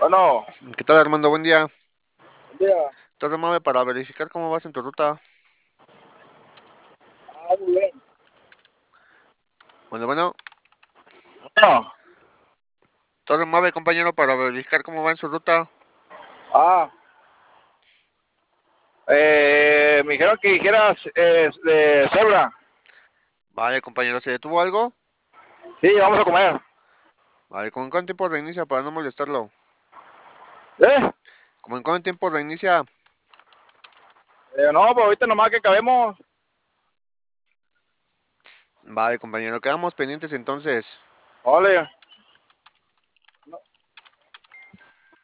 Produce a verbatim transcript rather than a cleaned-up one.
Bueno, ¿Qué tal, Armando? Buen día. buen día. Te llamaba para verificar cómo vas en tu ruta. Ah, muy bien. Bueno, bueno, Bueno, te llamaba, compañero, para verificar cómo va en su ruta. ah, eh, me dijeron que dijeras eh, de cebra. Vale, compañero, ¿se detuvo algo? Sí, vamos a comer. Vale, ¿con cuánto tiempo reinicia para no molestarlo? ¿Eh? ¿Cómo en cuánto tiempo reinicia? Eh, no, pues ahorita nomás que cabemos. Vale, compañero, quedamos pendientes entonces. Vale.